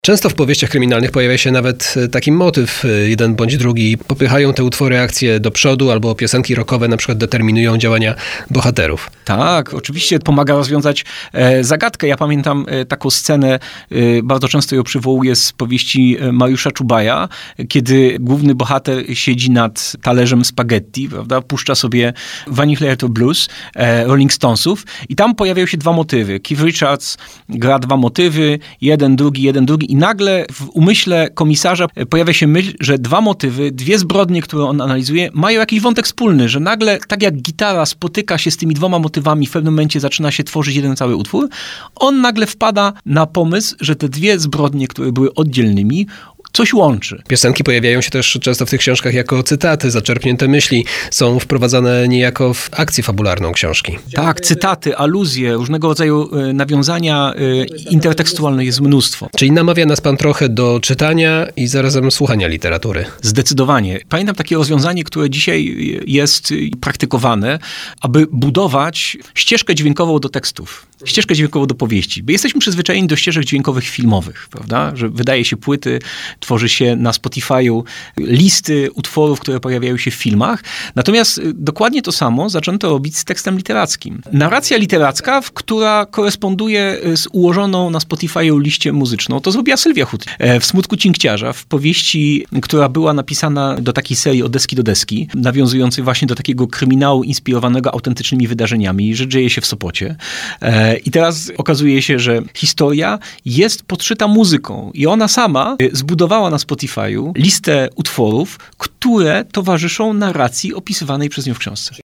Często w powieściach kryminalnych pojawia się nawet taki motyw, jeden bądź drugi. Popychają te utwory akcje do przodu, albo piosenki rockowe na przykład determinują działania bohaterów. Tak, oczywiście pomaga rozwiązać zagadkę. Ja pamiętam taką scenę, bardzo często ją przywołuję z powieści Mariusza Czubaja, kiedy główny bohater siedzi nad talerzem spaghetti, prawda? Puszcza sobie Vanilla to Blues Rolling Stonesów i tam pojawiają się dwa motywy. Keith Richards gra dwa motywy, jeden, drugi i nagle w umyśle komisarza pojawia się myśl, że dwa motywy, dwie zbrodnie, które on analizuje, mają jakiś wątek wspólny, że nagle, tak jak gitara spotyka się z tymi dwoma motywami, w pewnym momencie zaczyna się tworzyć jeden cały utwór, on nagle wpada na pomysł, że te dwie zbrodnie, które były oddzielnymi, coś łączy. Piosenki pojawiają się też często w tych książkach jako cytaty, zaczerpnięte myśli. Są wprowadzane niejako w akcję fabularną książki. Tak, cytaty, aluzje, różnego rodzaju nawiązania intertekstualne jest mnóstwo. Czyli namawia nas pan trochę do czytania i zarazem słuchania literatury. Zdecydowanie. Pamiętam takie rozwiązanie, które dzisiaj jest praktykowane, aby budować ścieżkę dźwiękową do tekstów. Ścieżkę dźwiękową do powieści. Bo jesteśmy przyzwyczajeni do ścieżek dźwiękowych filmowych, prawda? Że wydaje się płyty, tworzy się na Spotify'u listy utworów, które pojawiają się w filmach. Natomiast dokładnie to samo zaczęto robić z tekstem literackim. Narracja literacka, która koresponduje z ułożoną na Spotify'u liście muzyczną. To zrobiła Sylwia Chód. W Smutku Cinkciarza, w powieści, która była napisana do takiej serii Od deski do deski, nawiązującej właśnie do takiego kryminału inspirowanego autentycznymi wydarzeniami, że dzieje się w Sopocie. I teraz okazuje się, że historia jest podszyta muzyką i ona sama zbudowała na Spotify'u listę utworów, które towarzyszą narracji opisywanej przez nią w książce.